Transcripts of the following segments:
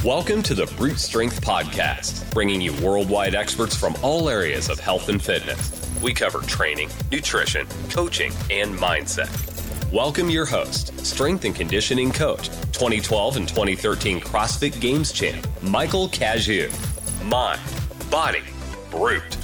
Welcome to the Brute Strength Podcast, bringing you worldwide experts from all areas of health and fitness. We cover training, nutrition, coaching, and mindset. Welcome your host, strength and conditioning coach, 2012 and 2013 CrossFit Games champ, Michael Cazayoux. Mind, body, brute.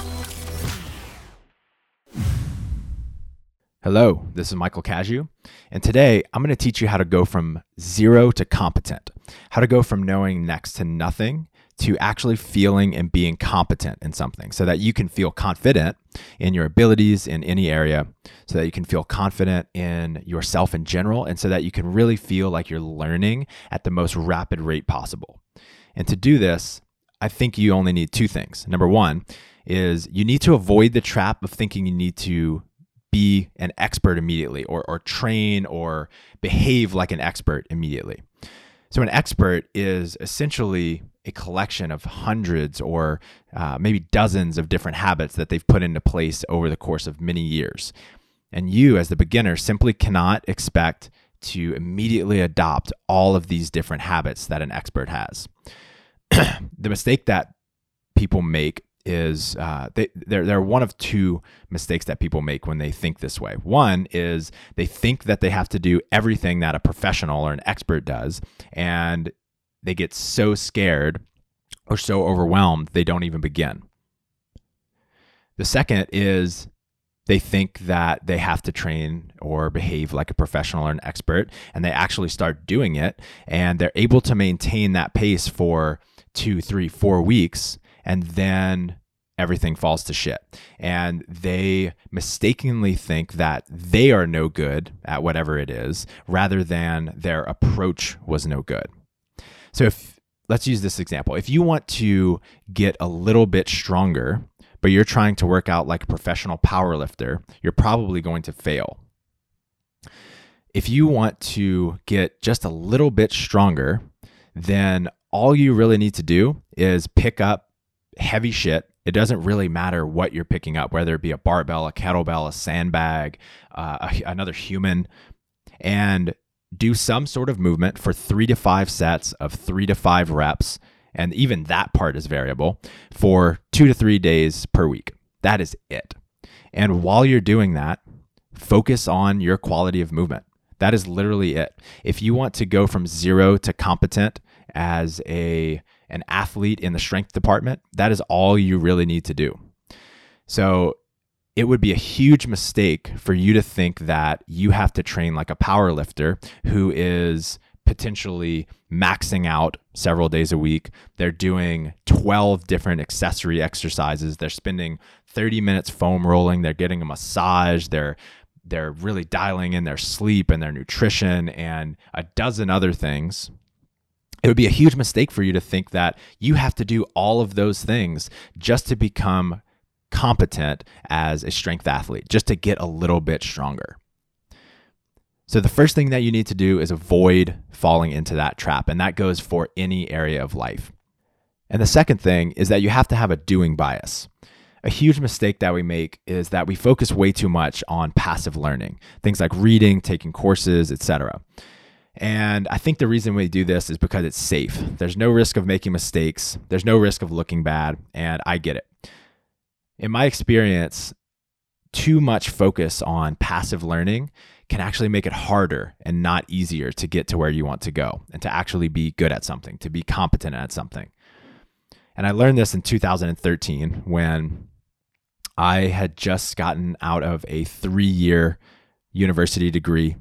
Hello, this is Michael Cazayoux, and today I'm going to teach you how to go from zero to competent, how to go from knowing next to nothing to actually feeling and being competent in something so that you can feel confident in your abilities in any area, so that you can feel confident in yourself in general, and so that you can really feel like you're learning at the most rapid rate possible. And to do this, I think you only need two things. Number one is you need to avoid the trap of thinking you need to be an expert immediately or train or behave like an expert immediately. So an expert is essentially a collection of hundreds or maybe dozens of different habits that they've put into place over the course of many years. And you, as the beginner, simply cannot expect to immediately adopt all of these different habits that an expert has. The mistake that people make is they're one of two mistakes that people make when they think this way. One is they think that they have to do everything that a professional or an expert does, and they get so scared or so overwhelmed they don't even begin. The second is they think that they have to train or behave like a professional or an expert, and they actually start doing it, and they're able to maintain that pace for 2, 3, 4 weeks, and then everything falls to shit. And they mistakenly think that they are no good at whatever it is, rather than their approach was no good. So let's use this example. If you want to get a little bit stronger, but you're trying to work out like a professional powerlifter, you're probably going to fail. If you want to get just a little bit stronger, then all you really need to do is pick up heavy shit. It doesn't really matter what you're picking up, whether it be a barbell, a kettlebell, a sandbag, another human, and do some sort of movement for 3 to 5 sets of 3 to 5 reps. And even that part is variable for 2 to 3 days per week. That is it. And while you're doing that, focus on your quality of movement. That is literally it. If you want to go from zero to competent as an athlete in the strength department, that is all you really need to do. So it would be a huge mistake for you to think that you have to train like a power lifter who is potentially maxing out several days a week. They're doing 12 different accessory exercises. They're spending 30 minutes foam rolling. They're getting a massage. They're really dialing in their sleep and their nutrition and a dozen other things. It would be a huge mistake for you to think that you have to do all of those things just to become competent as a strength athlete, just to get a little bit stronger. So the first thing that you need to do is avoid falling into that trap, and that goes for any area of life. And the second thing is that you have to have a doing bias. A huge mistake that we make is that we focus way too much on passive learning, things like reading, taking courses, etc. And I think the reason we do this is because it's safe. There's no risk of making mistakes. There's no risk of looking bad. And I get it. In my experience, too much focus on passive learning can actually make it harder and not easier to get to where you want to go and to actually be good at something, to be competent at something. And I learned this in 2013 when I had just gotten out of a 3-year university degree.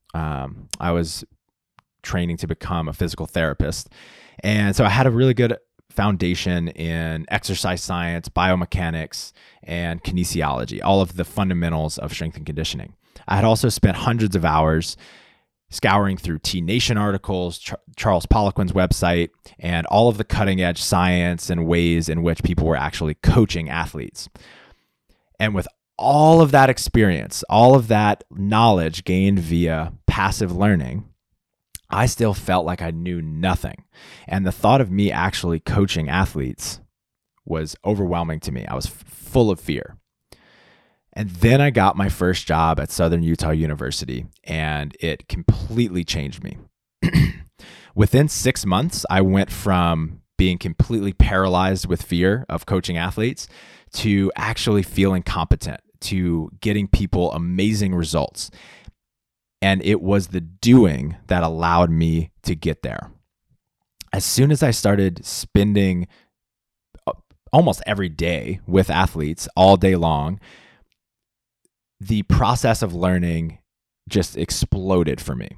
I was training to become a physical therapist. And so I had a really good foundation in exercise science, biomechanics, and kinesiology, all of the fundamentals of strength and conditioning. I had also spent hundreds of hours scouring through T Nation articles, Charles Poliquin's website, and all of the cutting edge science and ways in which people were actually coaching athletes. And with all of that experience, all of that knowledge gained via passive learning, I still felt like I knew nothing. And the thought of me actually coaching athletes was overwhelming to me. I was full of fear. And then I got my first job at Southern Utah University, and it completely changed me. Within 6 months, I went from being completely paralyzed with fear of coaching athletes to actually feeling competent, to getting people amazing results. And it was the doing that allowed me to get there. As soon as I started spending almost every day with athletes all day long, the process of learning just exploded for me.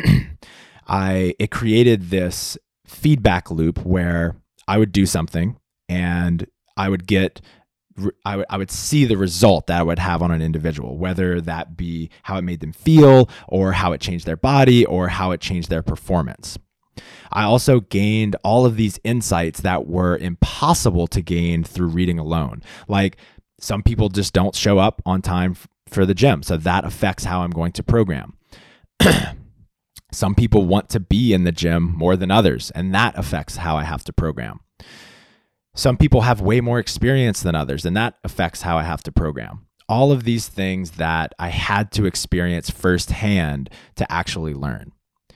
It created this feedback loop where I would do something and I would see the result that I would have on an individual, whether that be how it made them feel or how it changed their body or how it changed their performance. I also gained all of these insights that were impossible to gain through reading alone. Like, some people just don't show up on time for the gym, so that affects how I'm going to program. Some people want to be in the gym more than others, and that affects how I have to program. Some people have way more experience than others, and that affects how I have to program. All of these things that I had to experience firsthand to actually learn.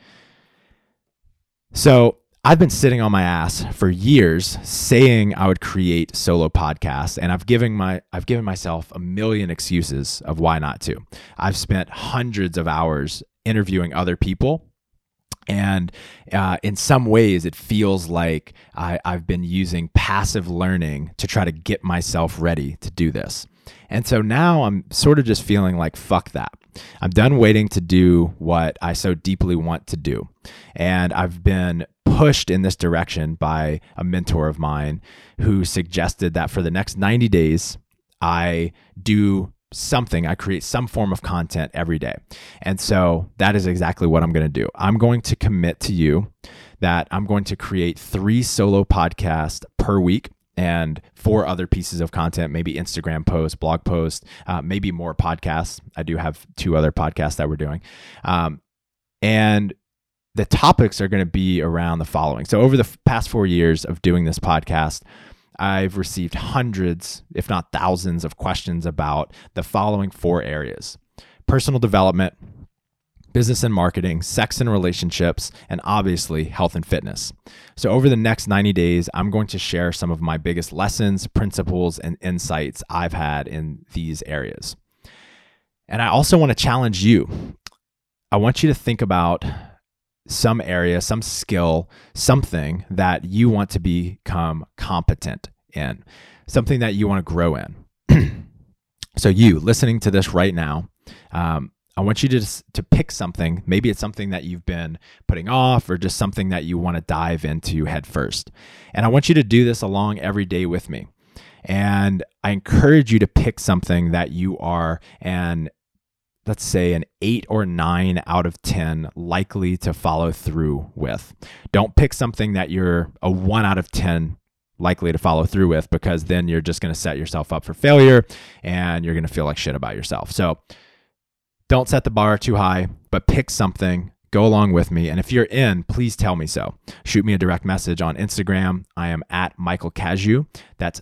So I've been sitting on my ass for years saying I would create solo podcasts, and I've given myself a million excuses of why not to. I've spent hundreds of hours interviewing other people, and in some ways it feels like I've been using passive learning to try to get myself ready to do this. And so now I'm sort of just feeling like, fuck that. I'm done waiting to do what I so deeply want to do. And I've been pushed in this direction by a mentor of mine who suggested that for the next 90 days, I do something, I create some form of content every day. And so that is exactly what I'm going to do. I'm going to commit to you that I'm going to create 3 solo podcasts per week and 4 other pieces of content, maybe Instagram posts, blog posts, maybe more podcasts. I do have 2 other podcasts that we're doing. And the topics are going to be around the following. So over the past 4 years of doing this podcast, I've received hundreds, if not thousands, of questions about the following 4 areas: personal development, business and marketing, sex and relationships, and obviously health and fitness. So over the next 90 days, I'm going to share some of my biggest lessons, principles, and insights I've had in these areas. And I also want to challenge you. I want you to think about some area, some skill, something that you want to become competent in, something that you want to grow in. So you listening to this right now, I want you to pick something. Maybe it's something that you've been putting off or just something that you want to dive into head first. And I want you to do this along every day with me. And I encourage you to pick something that you are let's say an 8 or 9 out of 10 likely to follow through with. Don't pick something that you're a 1 out of 10 likely to follow through with, because then you're just going to set yourself up for failure and you're going to feel like shit about yourself. So don't set the bar too high, but pick something, go along with me. And if you're in, please tell me so. Shoot me a direct message on Instagram. I am at Michael Cazayoux. That's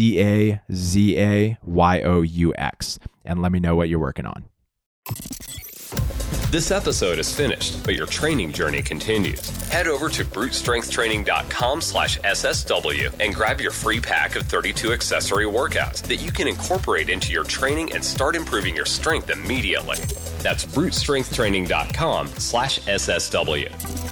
CAZAYOUX. And let me know what you're working on. This episode is finished, but your training journey continues. Head over to brutestrengthtraining.com/SSW and grab your free pack of 32 accessory workouts that you can incorporate into your training and start improving your strength immediately. That's brutestrengthtraining.com/SSW.